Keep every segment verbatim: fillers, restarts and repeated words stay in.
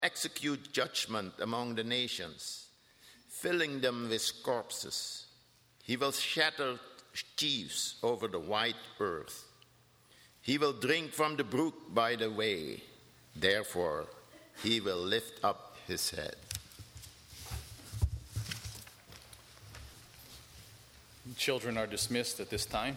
execute judgment among the nations, filling them with corpses. He will shatter chiefs over the wide earth. He will drink from the brook by the way. Therefore, he will lift up his head. Children are dismissed at this time.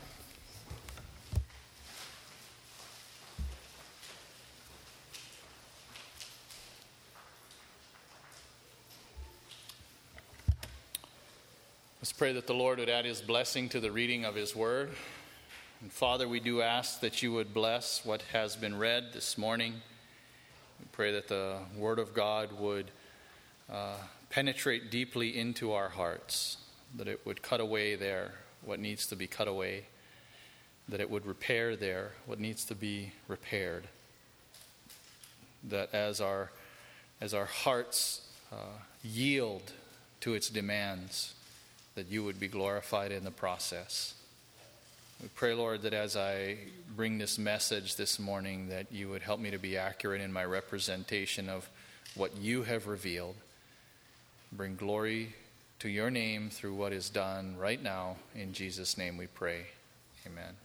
Let's pray that the Lord would add his blessing to the reading of his word. And Father, we do ask that you would bless what has been read this morning. We pray that the word of God would uh, penetrate deeply into our hearts, that it would cut away there what needs to be cut away, that it would repair there what needs to be repaired, that as our, as our hearts uh, yield to its demands, that you would be glorified in the process. We pray, Lord, that as I bring this message this morning, that you would help me to be accurate in my representation of what you have revealed. Bring glory to your name through what is done right now. In Jesus' name we pray. Amen.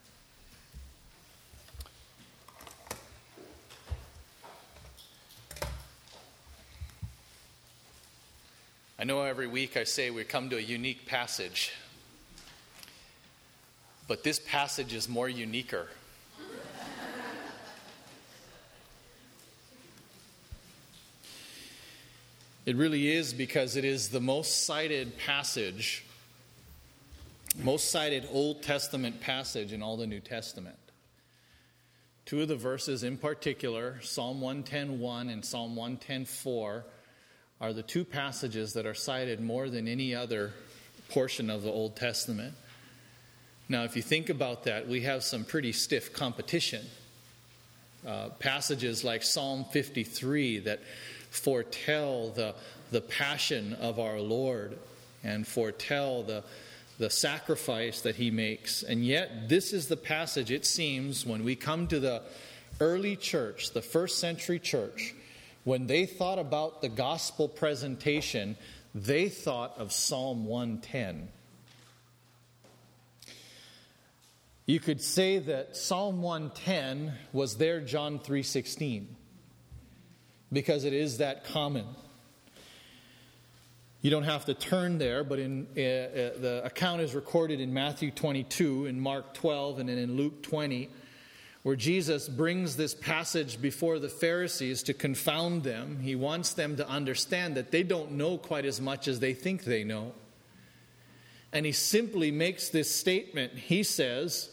I know every week I say we come to a unique passage, but this passage is more uniquer. It really is, because it is the most cited passage, most cited Old Testament passage in all the New Testament. Two of the verses in particular, Psalm one ten one and Psalm one ten four, are the two passages that are cited more than any other portion of the Old Testament. Now, if you think about that, we have some pretty stiff competition. Uh, passages like Psalm fifty-three that foretell the, the passion of our Lord and foretell the, the sacrifice that he makes. And yet, this is the passage, it seems, when we come to the early church, the first century church, when they thought about the gospel presentation, they thought of Psalm one ten. You could say that Psalm one ten was their John three sixteen, because it is that common. You don't have to turn there, but in uh, uh, the account is recorded in Matthew twenty-two, in Mark twelve, and then in Luke twenty, where Jesus brings this passage before the Pharisees to confound them. He wants them to understand that they don't know quite as much as they think they know. And he simply makes this statement. He says,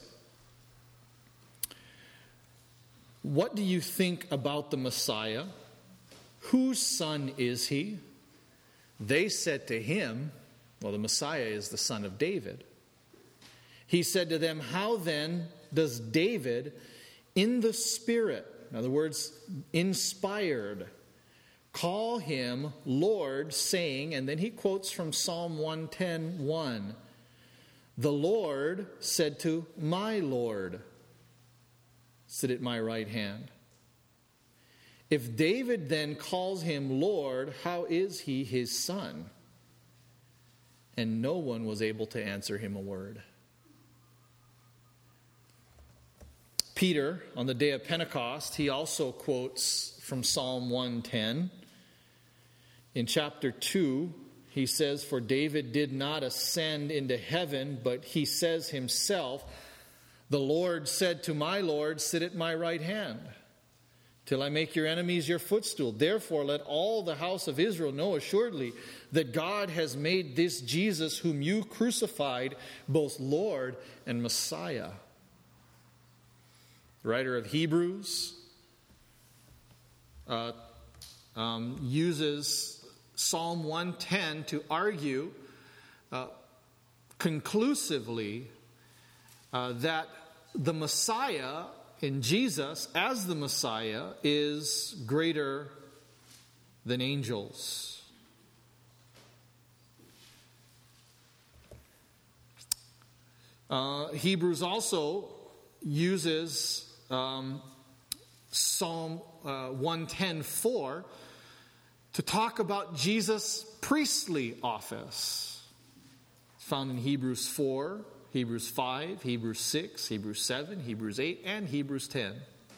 "What do you think about the Messiah? Whose son is he?" They said to him, well, the Messiah is the son of David. He said to them, "How then does David, in the Spirit," in other words, inspired, "call him Lord, saying," and then he quotes from Psalm one ten one, "The Lord said to my Lord, sit at my right hand." If David then calls him Lord, how is he his son? And no one was able to answer him a word. Peter, on the day of Pentecost, he also quotes from Psalm one ten. In chapter two, he says, "For David did not ascend into heaven, but he says himself, the Lord said to my Lord, sit at my right hand, till I make your enemies your footstool. Therefore, let all the house of Israel know assuredly that God has made this Jesus, whom you crucified, both Lord and Messiah." The writer of Hebrews uh, um, uses Psalm one ten to argue uh, conclusively uh, that the Messiah in Jesus, as the Messiah, is greater than angels. Uh, Hebrews also uses um, Psalm uh, one ten four to talk about Jesus' priestly office. It's found in Hebrews four, Hebrews five, Hebrews six, Hebrews seven, Hebrews eight, and Hebrews ten.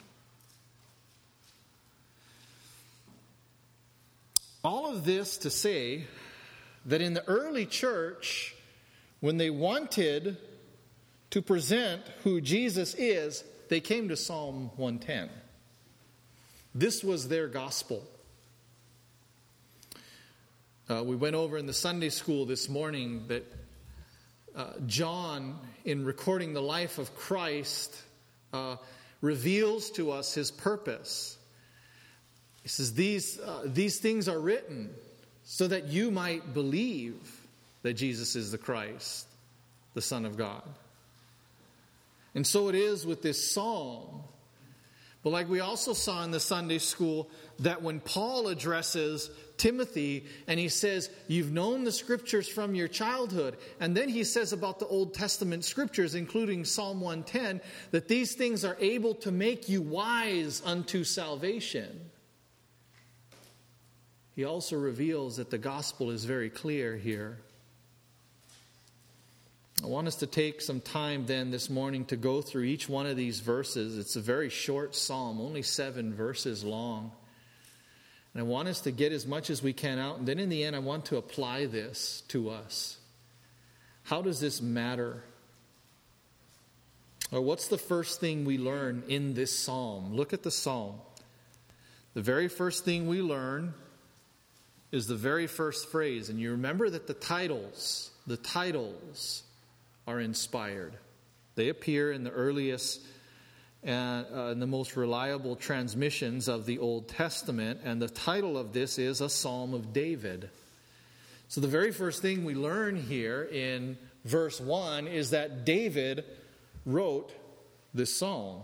All of this to say that in the early church, when they wanted to present who Jesus is, they came to Psalm one ten. This was their gospel. Uh, we went over in the Sunday school this morning that uh, John, in recording the life of Christ, uh, reveals to us his purpose. He says, these, uh, these things are written so that you might believe that Jesus is the Christ, the Son of God. And so it is with this psalm. But like we also saw in the Sunday school, that when Paul addresses Timothy and he says, you've known the scriptures from your childhood. And then he says about the Old Testament scriptures, including Psalm one ten, that these things are able to make you wise unto salvation. He also reveals that the gospel is very clear here. I want us to take some time then this morning to go through each one of these verses. It's a very short psalm, only seven verses long. And I want us to get as much as we can out. And then in the end, I want to apply this to us. How does this matter? Or what's the first thing we learn in this psalm? Look at the psalm. The very first thing we learn is the very first phrase. And you remember that the titles, the titles are inspired. They appear in the earliest and uh, in the most reliable transmissions of the Old Testament. And the title of this is a Psalm of David. So the very first thing we learn here in verse one is that David wrote this psalm.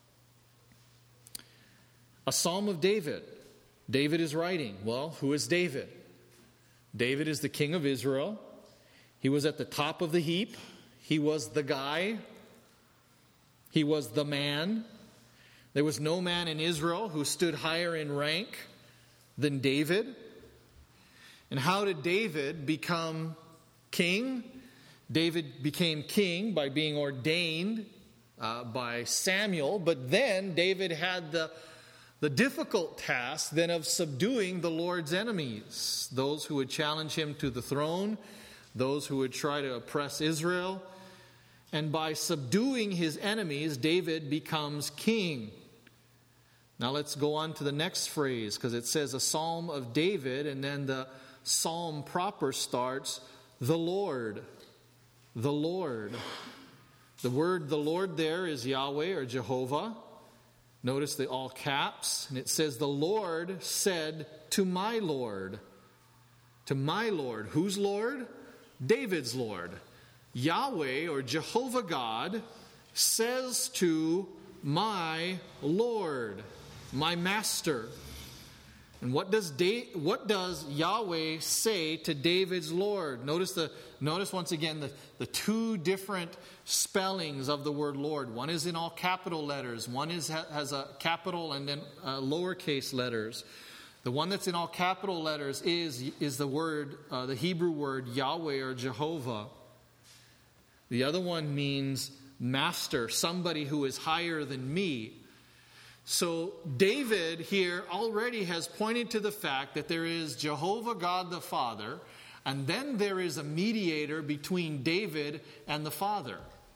A Psalm of David. David is writing. Well, who is David? David is the king of Israel. He was at the top of the heap. He was the guy. He was the man. There was no man in Israel who stood higher in rank than David. And how did David become king? David became king by being ordained uh, by Samuel. But then David had the The difficult task then of subduing the Lord's enemies, those who would challenge him to the throne, those who would try to oppress Israel. And by subduing his enemies, David becomes king. Now let's go on to the next phrase, because it says a Psalm of David, and then the psalm proper starts, the Lord. The Lord. The word the Lord there is Yahweh or Jehovah. Notice the all caps, and it says, the Lord said to my Lord. To my Lord. Whose Lord? David's Lord. Yahweh or Jehovah God says to my Lord, my master. And what does da- what does Yahweh say to David's Lord? Notice the notice once again the, the two different spellings of the word Lord. One is in all capital letters. One is has a capital and then uh, lowercase letters. The one that's in all capital letters is is the word uh, the Hebrew word Yahweh or Jehovah. The other one means master, somebody who is higher than me. So David here already has pointed to the fact that there is Jehovah God the Father, and then there is a mediator between David and the Father.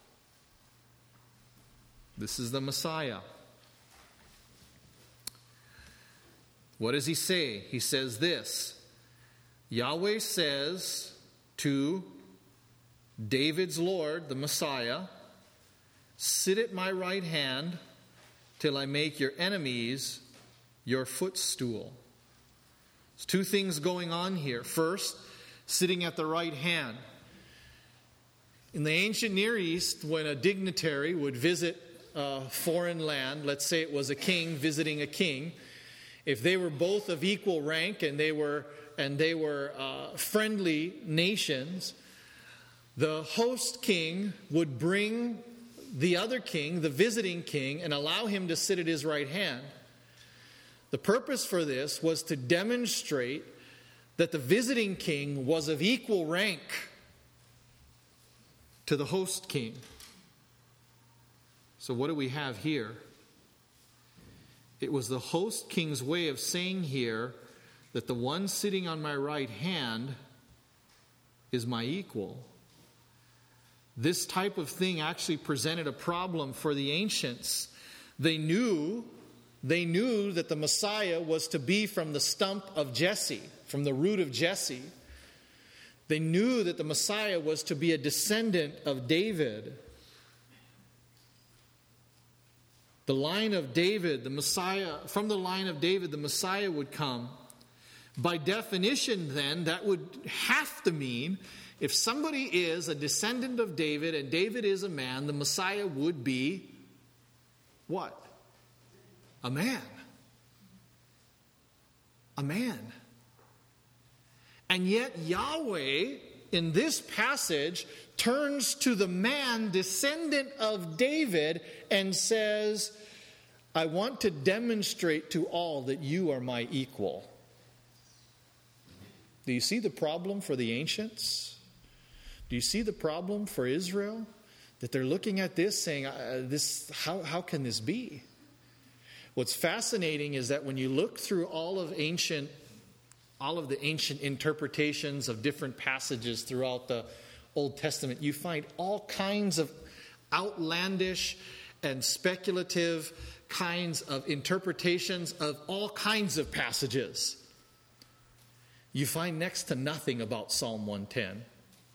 This is the Messiah. What does he say? He says this. Yahweh says to David's Lord, the Messiah, sit at my right hand till I make your enemies your footstool. There's two things going on here. First, sitting at the right hand. In the ancient Near East, when a dignitary would visit a foreign land, let's say it was a king visiting a king, if they were both of equal rank and they were and they were uh, friendly nations, the host king would bring the other king, the visiting king, and allow him to sit at his right hand. The purpose for this was to demonstrate that the visiting king was of equal rank to the host king. So what do we have here? It was the host king's way of saying here that the one sitting on my right hand is my equal. This type of thing actually presented a problem for the ancients. They knew, they knew that the Messiah was to be from the stump of Jesse, from the root of Jesse. They knew that the Messiah was to be a descendant of David. The line of David, the Messiah, from the line of David, the Messiah would come. By definition, then, that would have to mean if somebody is a descendant of David and David is a man, the Messiah would be what? A man. A man. And yet Yahweh, in this passage, turns to the man, descendant of David, and says, I want to demonstrate to all that you are my equal. Do you see the problem for the ancients? Do you see the problem for Israel? That they're looking at this saying, uh, "This, how, how can this be?" What's fascinating is that when you look through all of ancient, all of the ancient interpretations of different passages throughout the Old Testament, you find all kinds of outlandish and speculative kinds of interpretations of all kinds of passages. You find next to nothing about Psalm one ten.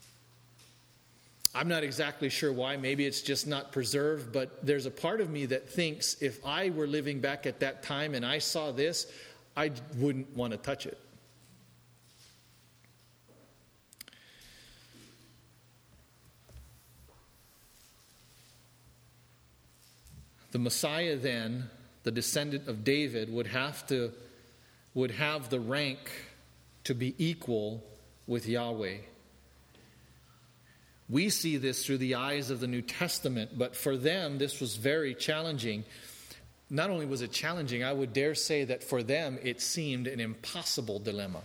I'm not exactly sure why. Maybe it's just not preserved, but there's a part of me that thinks if I were living back at that time and I saw this, I wouldn't want to touch it. The Messiah then, the descendant of David, would have to would have the rank to be equal with Yahweh. We see this through the eyes of the New Testament, but for them this was very challenging. Not only was it challenging, I would dare say that for them it seemed an impossible dilemma.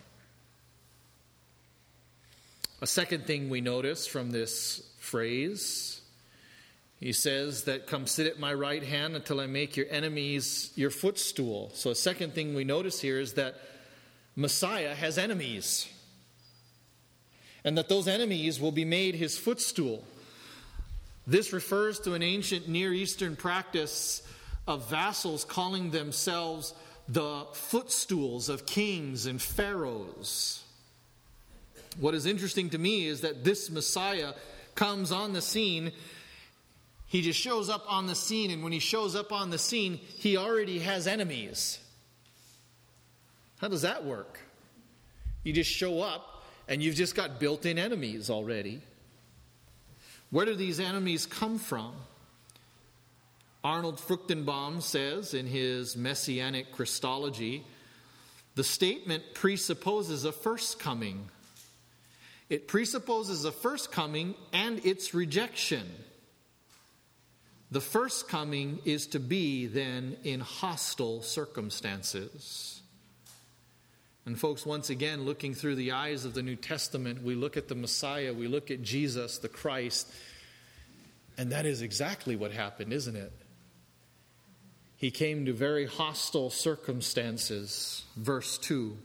A second thing we notice from this phrase, he says that, come sit at my right hand until I make your enemies your footstool. So a second thing we notice here is that Messiah has enemies, and that those enemies will be made his footstool. This refers to an ancient Near Eastern practice of vassals calling themselves the footstools of kings and pharaohs. What is interesting to me is that this Messiah comes on the scene. He just shows up on the scene, and when he shows up on the scene, he already has enemies. How does that work? You just show up, and you've just got built-in enemies already. Where do these enemies come from? Arnold Fruchtenbaum says in his Messianic Christology, the statement presupposes a first coming. It presupposes a first coming and its rejection. The first coming is to be then in hostile circumstances. And folks, once again, looking through the eyes of the New Testament, we look at the Messiah, we look at Jesus, the Christ, and that is exactly what happened, isn't it? He came to very hostile circumstances. Verse two.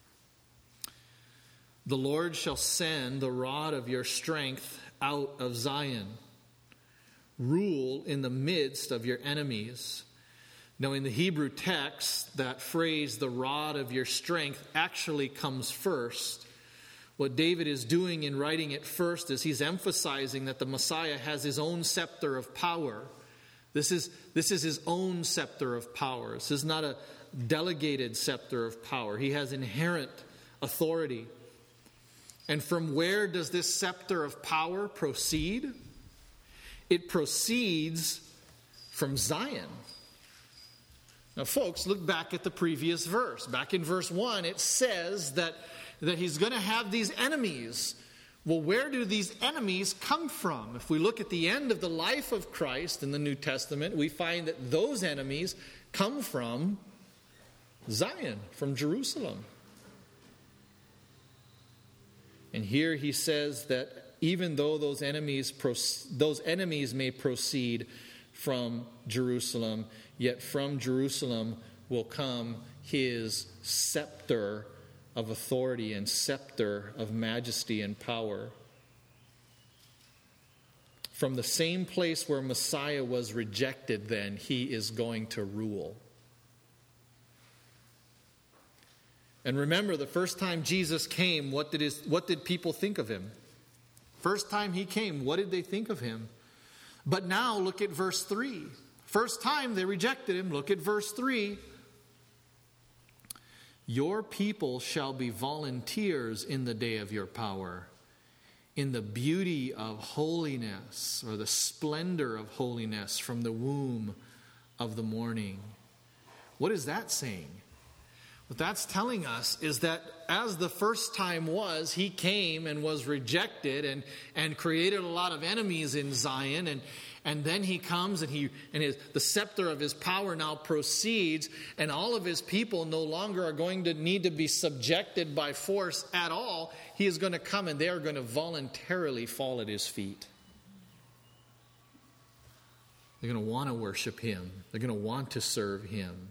The Lord shall send the rod of your strength out of Zion. Rule in the midst of your enemies. Now, in the Hebrew text, that phrase, the rod of your strength, actually comes first. What David is doing in writing it first is he's emphasizing that the Messiah has his own scepter of power. This is, this is his own scepter of power. This is not a delegated scepter of power. He has inherent authority. And from where does this scepter of power proceed? It proceeds from Zion. Now, folks, look back at the previous verse. Back in verse one, it says that, that he's going to have these enemies. Well, where do these enemies come from? If we look at the end of the life of Christ in the New Testament, we find that those enemies come from Zion, from Jerusalem. And here he says that even though those enemies those enemies may proceed from Jerusalem, yet from Jerusalem will come his scepter of authority and scepter of majesty and power. From the same place where Messiah was rejected, then, he is going to rule. And remember, the first time Jesus came, what did his, what did people think of him? First time he came, what did they think of him? But now look at verse three. First time they rejected him, look at verse three. Your people shall be volunteers in the day of your power, in the beauty of holiness, or the splendor of holiness from the womb of the morning. What is that saying? What that's telling us is that as the first time was, he came and was rejected and, and created a lot of enemies in Zion. And, and then he comes and he and his, the scepter of his power now proceeds. And all of his people no longer are going to need to be subjected by force at all. He is going to come and they are going to voluntarily fall at his feet. They're going to want to worship him. They're going to want to serve him.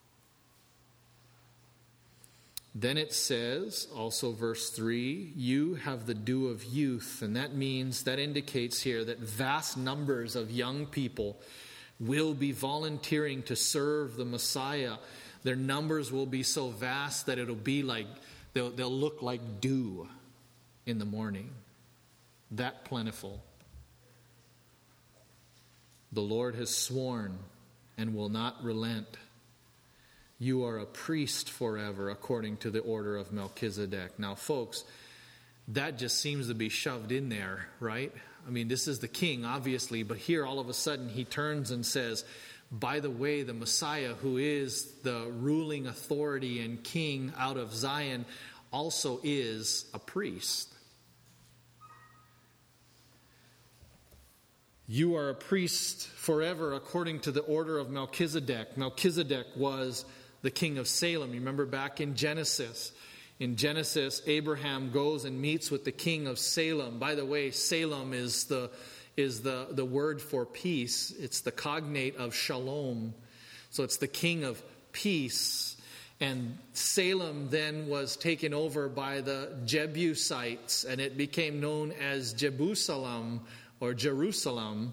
Then it says, also verse three, you have the dew of youth. And that means, that indicates here that vast numbers of young people will be volunteering to serve the Messiah. Their numbers will be so vast that it'll be like, they'll, they'll look like dew in the morning. That plentiful. The Lord has sworn and will not relent. You are a priest forever, according to the order of Melchizedek. Now, folks, that just seems to be shoved in there, right? I mean, this is the king, obviously, but here all of a sudden he turns and says, by the way, the Messiah, who is the ruling authority and king out of Zion, also is a priest. You are a priest forever, according to the order of Melchizedek. Melchizedek was the king of Salem. You remember back in Genesis. In Genesis, Abraham goes and meets with the king of Salem. By the way, Salem is the is the, the word for peace. It's the cognate of shalom. So it's the king of peace. And Salem then was taken over by the Jebusites, and it became known as Jerusalem or Jerusalem.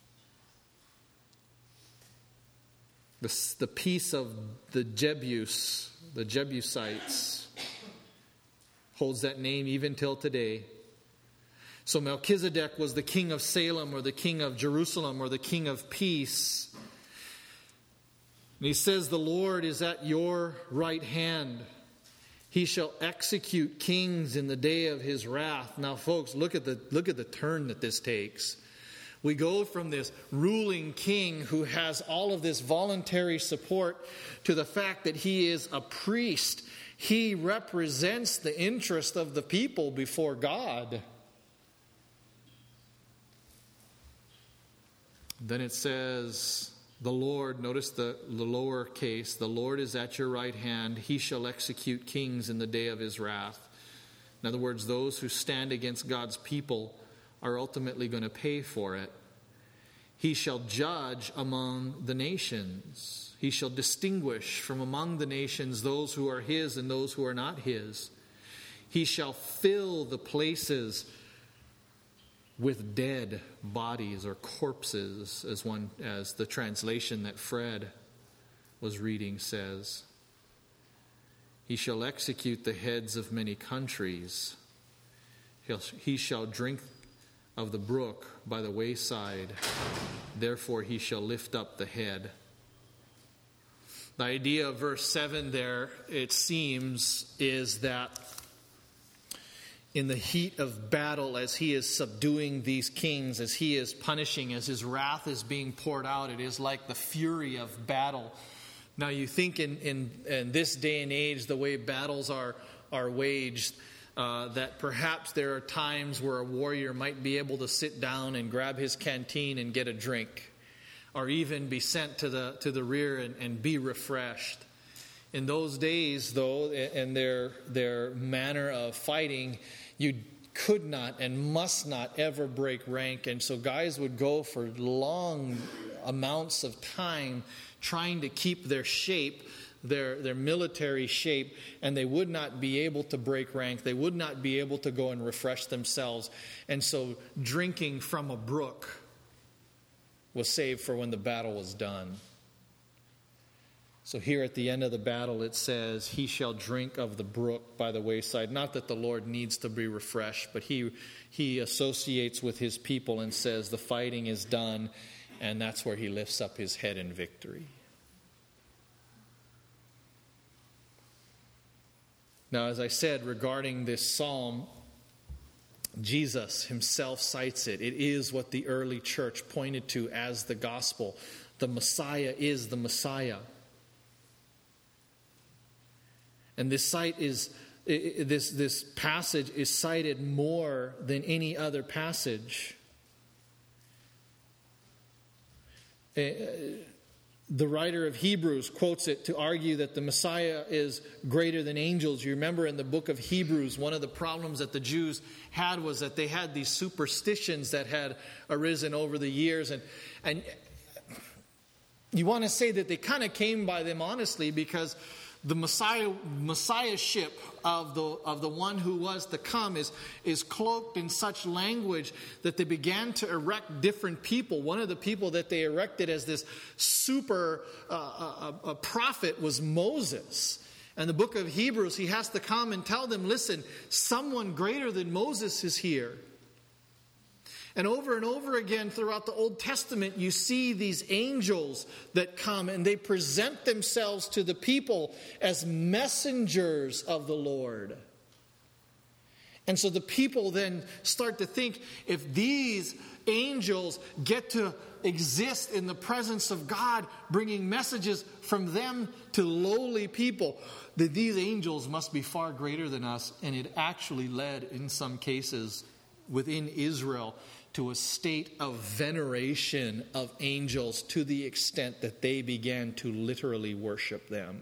The, the peace of the Jebus, the Jebusites, holds that name even till today. So Melchizedek was the king of Salem, or the king of Jerusalem, or the king of peace. And he says, the Lord is at your right hand. He shall execute kings in the day of his wrath. Now, folks, look at the look at the turn that this takes. We go from this ruling king who has all of this voluntary support to the fact that he is a priest. He represents the interest of the people before God. Then it says, the Lord, notice the, the lower case, the Lord is at your right hand. He shall execute kings in the day of his wrath. In other words, those who stand against God's people are ultimately going to pay for it. He shall judge among the nations. He shall distinguish from among the nations those who are his and those who are not his. He shall fill the places with dead bodies or corpses, as one as the translation that Fred was reading says. He shall execute the heads of many countries. He'll, he shall drink of the brook by the wayside. Therefore he shall lift up the head. The idea of verse seven there, it seems, is that in the heat of battle, as he is subduing these kings, as he is punishing, as his wrath is being poured out, it is like the fury of battle. Now you think in, in, in this day and age, the way battles are, are waged, Uh, that perhaps there are times where a warrior might be able to sit down and grab his canteen and get a drink, or even be sent to the to the rear and, and be refreshed. In those days, though, and their their manner of fighting, you could not and must not ever break rank. And so guys would go for long amounts of time trying to keep their shape, their, their military shape, and they would not be able to break rank. They would not be able to go and refresh themselves. And so drinking from a brook was saved for when the battle was done. So here at the end of the battle it says, he shall drink of the brook by the wayside. Not that the Lord needs to be refreshed, but he, he associates with his people and says the fighting is done, and that's where he lifts up his head in victory. Now, as I said regarding this psalm, Jesus himself cites it. It is what the early church pointed to as the gospel. The Messiah is the Messiah. And this site is this this passage is cited more than any other passage. The writer of Hebrews quotes it to argue that the Messiah is greater than angels. You remember in the book of Hebrews, one of the problems that the Jews had was that they had these superstitions that had arisen over the years. And, and you want to say that they kind of came by them honestly, because the Messiah, Messiahship of the of the one who was to come is, is cloaked in such language that they began to erect different people. One of the people that they erected as this super uh, uh, uh, prophet was Moses. And the book of Hebrews, he has to come and tell them, listen, someone greater than Moses is here. And over and over again throughout the Old Testament, you see these angels that come and they present themselves to the people as messengers of the Lord. And so the people then start to think, if these angels get to exist in the presence of God, bringing messages from them to lowly people, that these angels must be far greater than us. And it actually led, in some cases, within Israel, to a state of veneration of angels to the extent that they began to literally worship them.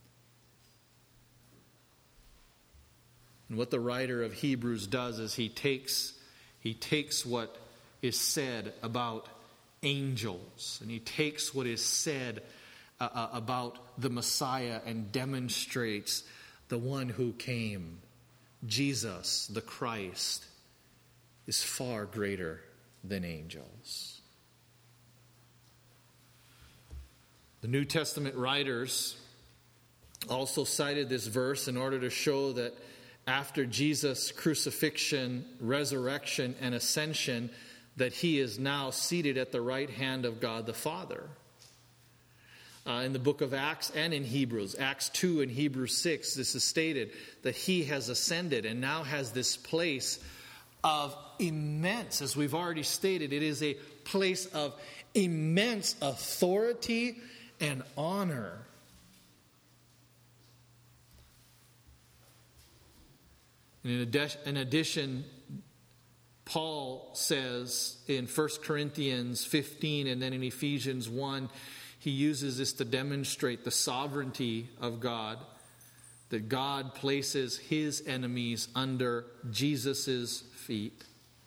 And what the writer of Hebrews does is he takes, he takes what is said about angels, and he takes what is said uh, about the Messiah and demonstrates the one who came, Jesus, the Christ, is far greater than angels. The New Testament writers also cited this verse in order to show that after Jesus' crucifixion, resurrection, and ascension, that he is now seated at the right hand of God the Father. Uh, in the book of Acts and in Hebrews, Acts two and Hebrews six, this is stated that he has ascended and now has this place of immense, as we've already stated, it is a place of immense authority and honor. And in addition, Paul says in First Corinthians fifteen and then in Ephesians one, he uses this to demonstrate the sovereignty of God, that God places his enemies under Jesus' feet.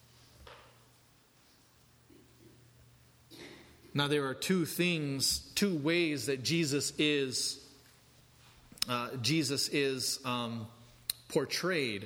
Now there are two things, two ways that Jesus is uh, Jesus is um, portrayed.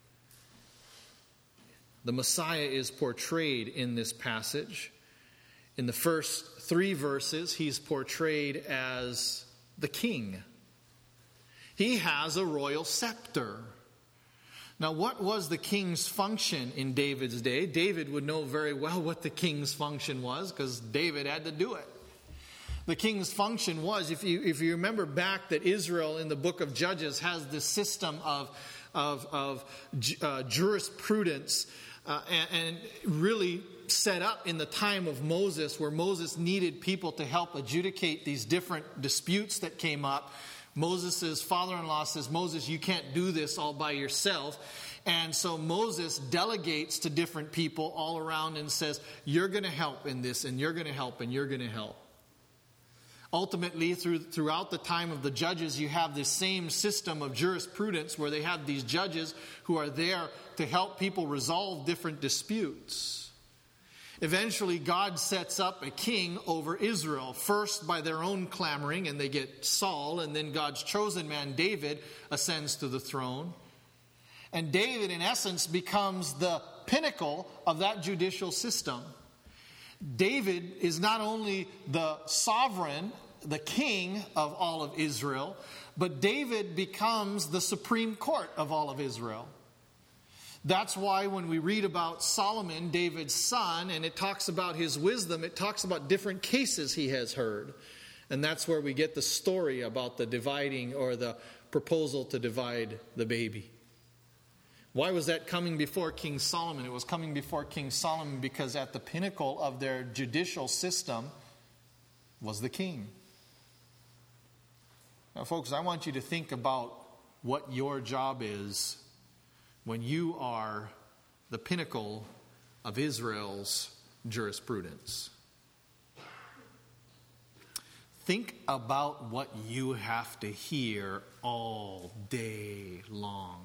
The Messiah is portrayed in this passage. In the first three verses, he's portrayed as the king. He has a royal scepter. Now, what was the king's function in David's day? David would know very well what the king's function was, because David had to do it. The king's function was, if you if you remember back, that Israel in the book of Judges has this system of, of, of uh, jurisprudence uh, and, and really set up in the time of Moses, where Moses needed people to help adjudicate these different disputes that came up. Moses' father-in-law says, Moses, you can't do this all by yourself. And so Moses delegates to different people all around and says, you're going to help in this, and you're going to help, and you're going to help. Ultimately, through, throughout the time of the judges, you have this same system of jurisprudence where they have these judges who are there to help people resolve different disputes. Eventually, God sets up a king over Israel, first by their own clamoring, and they get Saul, and then God's chosen man, David, ascends to the throne. And David, in essence, becomes the pinnacle of that judicial system. David is not only the sovereign, the king of all of Israel, but David becomes the supreme court of all of Israel. That's why when we read about Solomon, David's son, and it talks about his wisdom, it talks about different cases he has heard. And that's where we get the story about the dividing or the proposal to divide the baby. Why was that coming before King Solomon? It was coming before King Solomon because at the pinnacle of their judicial system was the king. Now, folks, I want you to think about what your job is when you are the pinnacle of Israel's jurisprudence. Think about what you have to hear all day long.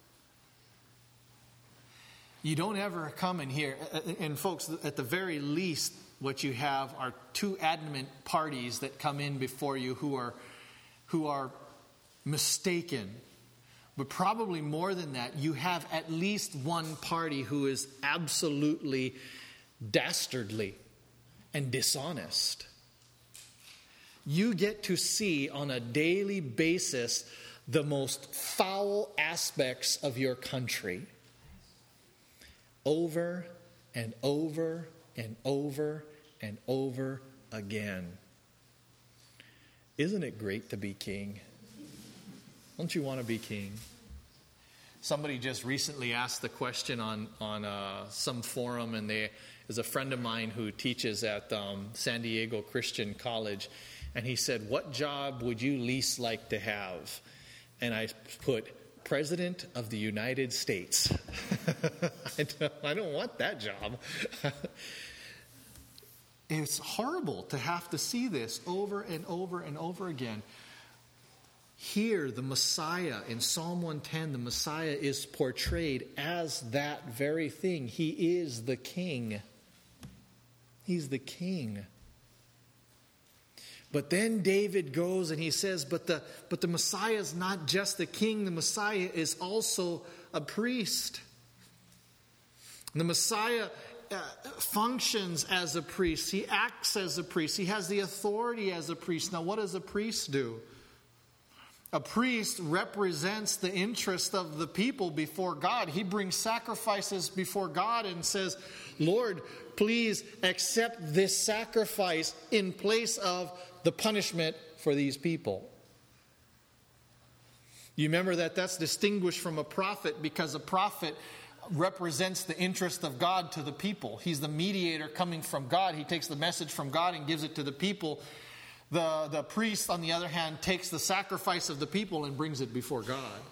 You don't ever come in here, and folks, at the very least, what you have are two adamant parties that come in before you who are, who are mistaken. But probably more than that, you have at least one party who is absolutely dastardly and dishonest. You get to see on a daily basis the most foul aspects of your country. Over and over and over and over again. Isn't it great to be king? Don't you want to be king? Somebody just recently asked the question on, on uh, some forum, and they, there's a friend of mine who teaches at um, San Diego Christian College, and he said, what job would you least like to have? And I put, President of the United States. I, don't, I don't want that job. It's horrible to have to see this over and over and over again. Here, the Messiah, in Psalm one ten, the Messiah is portrayed as that very thing. He is the king. He's the king. But then David goes and he says, but the, but the Messiah is not just the king. The Messiah is also a priest. The Messiah uh, functions as a priest. He acts as a priest. He has the authority as a priest. Now, what does a priest do? A priest represents the interest of the people before God. He brings sacrifices before God and says, Lord, please accept this sacrifice in place of the punishment for these people. You remember that that's distinguished from a prophet because a prophet represents the interest of God to the people. He's the mediator coming from God. He takes the message from God and gives it to the people. The, the priest, on the other hand, takes the sacrifice of the people and brings it before God.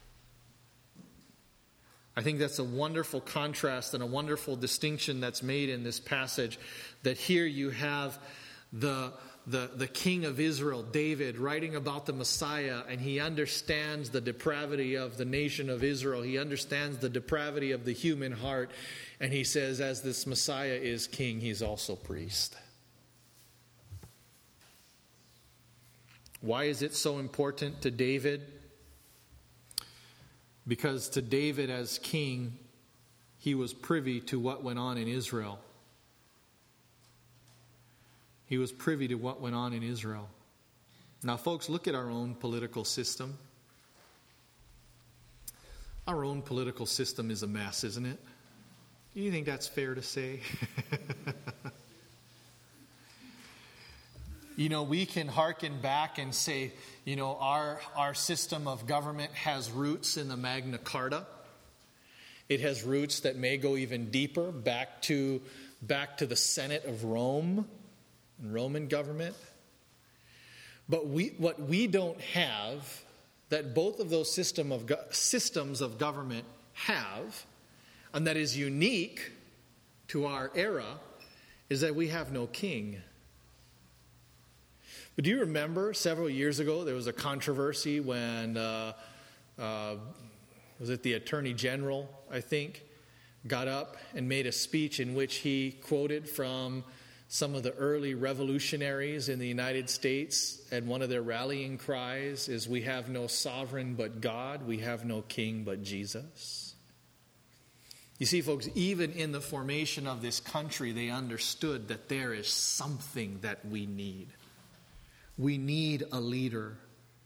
I think that's a wonderful contrast and a wonderful distinction that's made in this passage, that here you have the, the, the king of Israel, David, writing about the Messiah, and he understands the depravity of the nation of Israel. He understands the depravity of the human heart, and he says, as this Messiah is king, he's also priest. Why is it so important to David? Because to David as king, he was privy to what went on in Israel. He was privy to what went on in Israel. Now, folks, look at our own political system. Our own political system is a mess, isn't it? Do you think that's fair to say? You know, we can hearken back and say, you know, our, our system of government has roots in the Magna Carta. It has roots that may go even deeper, back to, back to the Senate of Rome, and Roman government. But we, what we don't have, that both of those system of go- systems of government have, and that is unique to our era, is that we have no king. But do you remember several years ago there was a controversy when, uh, uh, was it the Attorney General, I think, got up and made a speech in which he quoted from some of the early revolutionaries in the United States, and one of their rallying cries is, "We have no sovereign but God, we have no king but Jesus." You see, folks, even in the formation of this country, they understood that there is something that we need. We need a leader.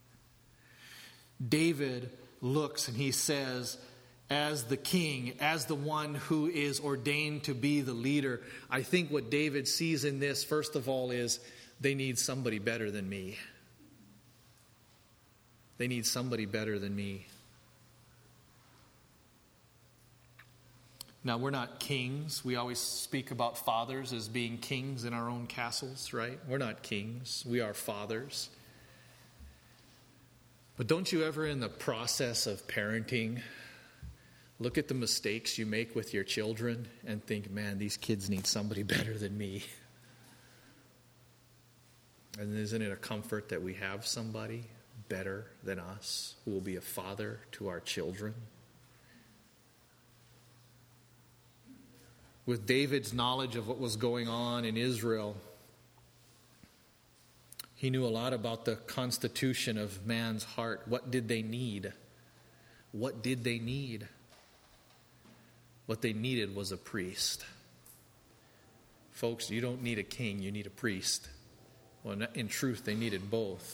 David looks and he says, as the king, as the one who is ordained to be the leader, I think what David sees in this, first of all, is they need somebody better than me. They need somebody better than me. Now, we're not kings. We always speak about fathers as being kings in our own castles, right? We're not kings. We are fathers. But don't you ever, in the process of parenting, look at the mistakes you make with your children and think, man, these kids need somebody better than me? And isn't it a comfort that we have somebody better than us who will be a father to our children? With David's knowledge of what was going on in Israel, he knew a lot about the constitution of man's heart. What did they need? What did they need? What they needed was a priest. Folks, you don't need a king, you need a priest. Well, in truth, they needed both.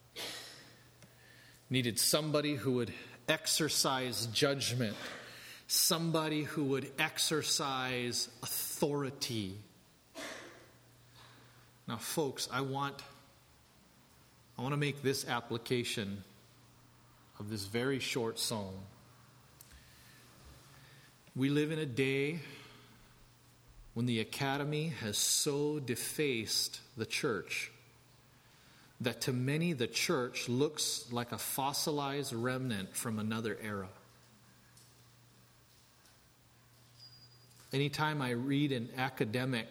Needed somebody who would exercise judgment, somebody who would exercise authority. Now, folks, I want, I want to make this application of this very short psalm. We live in a day when the academy has so defaced the church that to many the church looks like a fossilized remnant from another era. Anytime I read an academic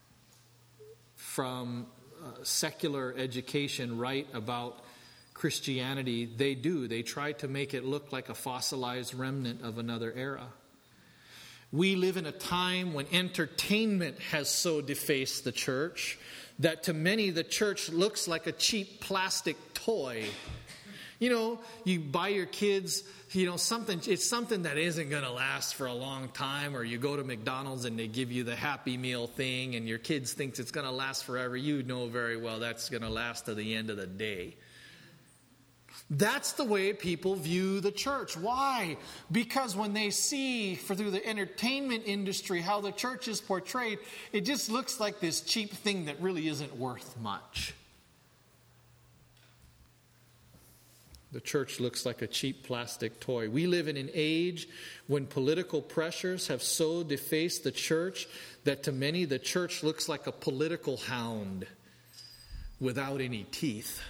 from uh, secular education write about Christianity, they do. They try to make it look like a fossilized remnant of another era. We live in a time when entertainment has so defaced the church that to many the church looks like a cheap plastic toy. You know, you buy your kids, you know, something, it's something that isn't going to last for a long time, or you go to McDonald's and they give you the Happy Meal thing and your kids thinks it's going to last forever. You know very well that's going to last to the end of the day. That's the way people view the church. Why? Because when they see through the entertainment industry how the church is portrayed, it just looks like this cheap thing that really isn't worth much. The church looks like a cheap plastic toy. We live in an age when political pressures have so defaced the church that to many the church looks like a political hound without any teeth.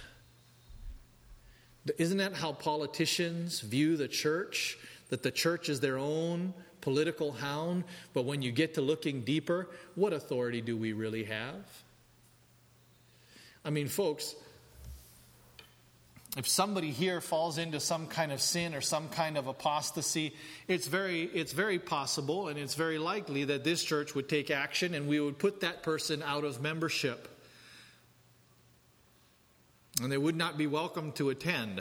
Isn't that how politicians view the church? That the church is their own political hound? But when you get to looking deeper, what authority do we really have? I mean, folks, if somebody here falls into some kind of sin or some kind of apostasy, it's very, it's very possible and it's very likely that this church would take action and we would put that person out of membership. And they would not be welcome to attend.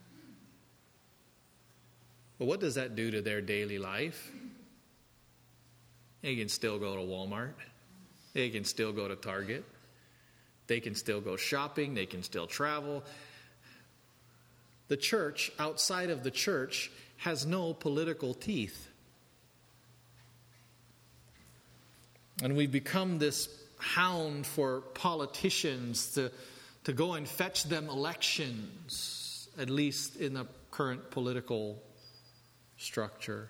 But what does that do to their daily life? They can still go to Walmart. They can still go to Target. They can still go shopping. They can still travel. The church, outside of the church, has no political teeth. And we've become this hound for politicians to to go and fetch them elections, at least in the current political structure.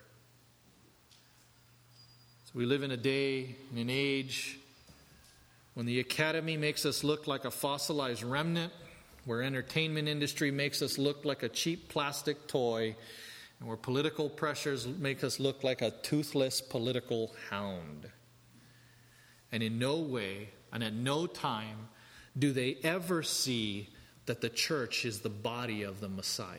So we live in a day, in an age, when the academy makes us look like a fossilized remnant, where entertainment industry makes us look like a cheap plastic toy, and where political pressures make us look like a toothless political hound. And in no way, and at no time, do they ever see that the church is the body of the Messiah.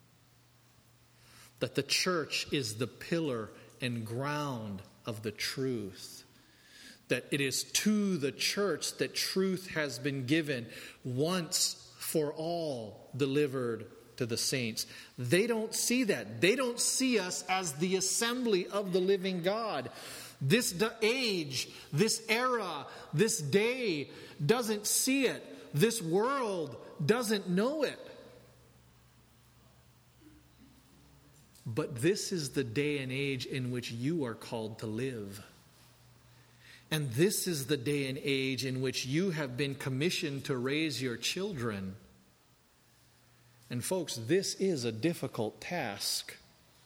That the church is the pillar and ground of the truth. That it is to the church that truth has been given once for all, delivered to the saints. They don't see that. They don't see us as the assembly of the living God. This age, this era, this day doesn't see it. This world doesn't know it. But this is the day and age in which you are called to live. And this is the day and age in which you have been commissioned to raise your children. And folks, this is a difficult task.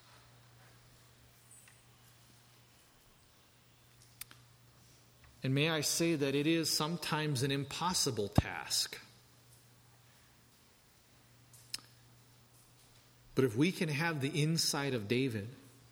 And may I say that it is sometimes an impossible task. But if we can have the insight of David,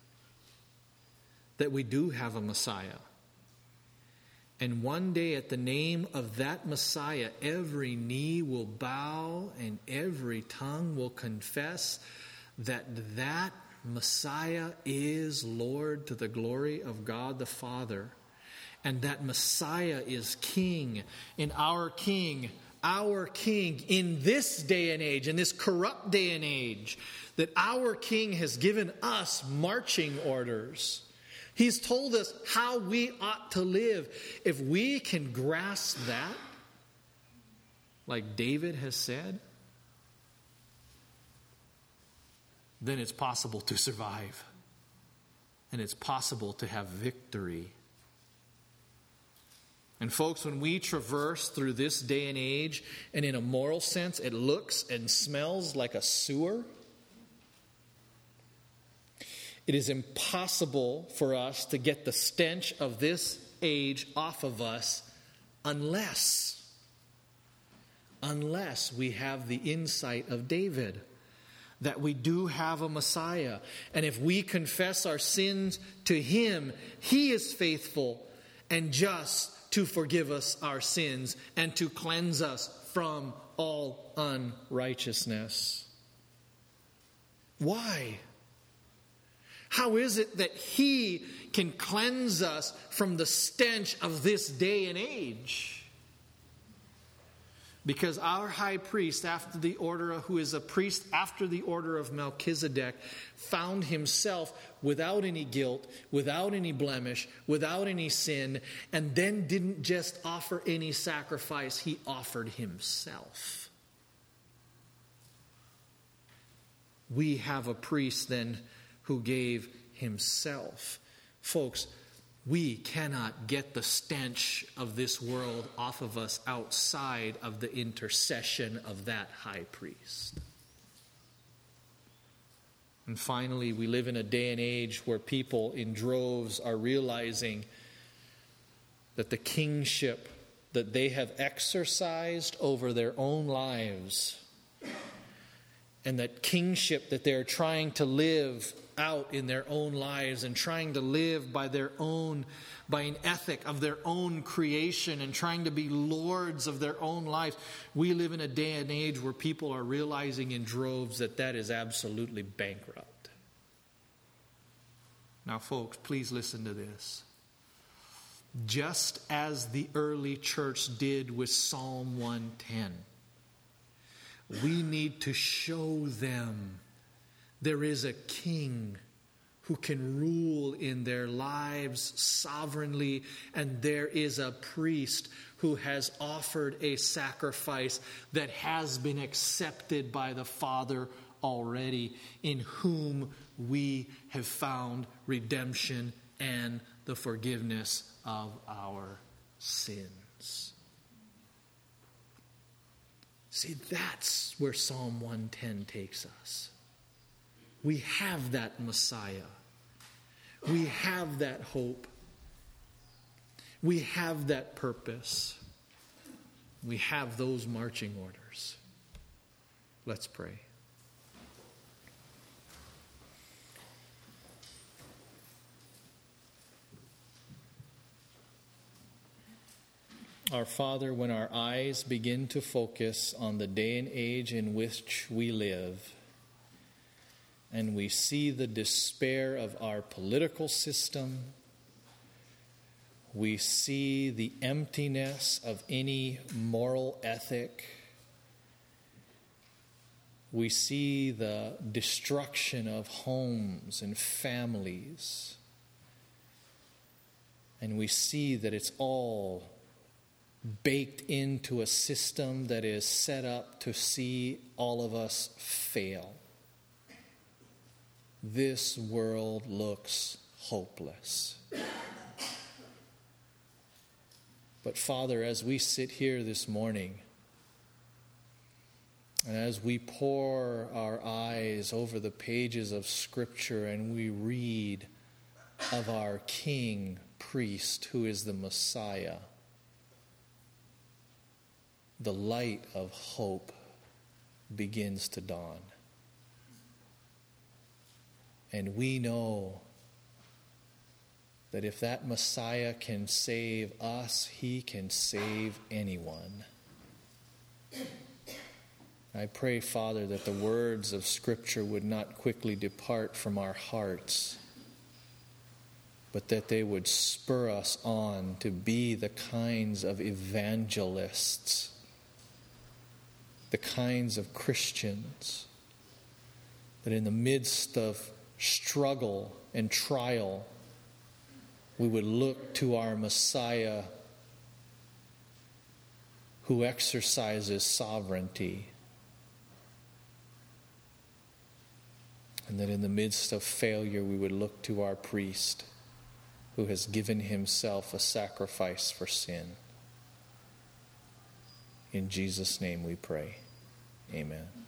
that we do have a Messiah, and one day at the name of that Messiah, every knee will bow and every tongue will confess that that Messiah is Lord to the glory of God the Father, and that Messiah is King, and our King, our King in this day and age, in this corrupt day and age, that our King has given us marching orders. He's told us how we ought to live. If we can grasp that, like David has said, then it's possible to survive. And it's possible to have victory. And folks, when we traverse through this day and age, and in a moral sense, it looks and smells like a sewer, it is impossible for us to get the stench of this age off of us unless, unless we have the insight of David, that we do have a Messiah. And if we confess our sins to Him, He is faithful and just to forgive us our sins and to cleanse us from all unrighteousness. Why? How is it that He can cleanse us from the stench of this day and age? Because our high priest, after the order of, who is a priest after the order of Melchizedek, found himself without any guilt, without any blemish, without any sin, and then didn't just offer any sacrifice, he offered himself. We have a priest then who gave himself. Folks, we cannot get the stench of this world off of us outside of the intercession of that high priest. And finally, we live in a day and age where people in droves are realizing that the kingship that they have exercised over their own lives, and that kingship that they're trying to live out in their own lives and trying to live by their own, by an ethic of their own creation and trying to be lords of their own life. We live in a day and age where people are realizing in droves that that is absolutely bankrupt. Now, folks, please listen to this. Just as the early church did with Psalm one ten, we need to show them there is a king who can rule in their lives sovereignly, and there is a priest who has offered a sacrifice that has been accepted by the Father already, in whom we have found redemption and the forgiveness of our sins. See, that's where Psalm one ten takes us. We have that Messiah. We have that hope. We have that purpose. We have those marching orders. Let's pray. Our Father, when our eyes begin to focus on the day and age in which we live, and we see the despair of our political system, we see the emptiness of any moral ethic, we see the destruction of homes and families, and we see that it's all baked into a system that is set up to see all of us fail. This world looks hopeless. But Father, as we sit here this morning, and as we pour our eyes over the pages of Scripture and we read of our King, Priest, who is the Messiah, the light of hope begins to dawn. And we know that if that Messiah can save us, he can save anyone. I pray, Father, that the words of Scripture would not quickly depart from our hearts, but that they would spur us on to be the kinds of evangelists, the kinds of Christians that in the midst of struggle and trial, we would look to our Messiah who exercises sovereignty. And that in the midst of failure, we would look to our priest who has given himself a sacrifice for sin. In Jesus' name we pray. Amen.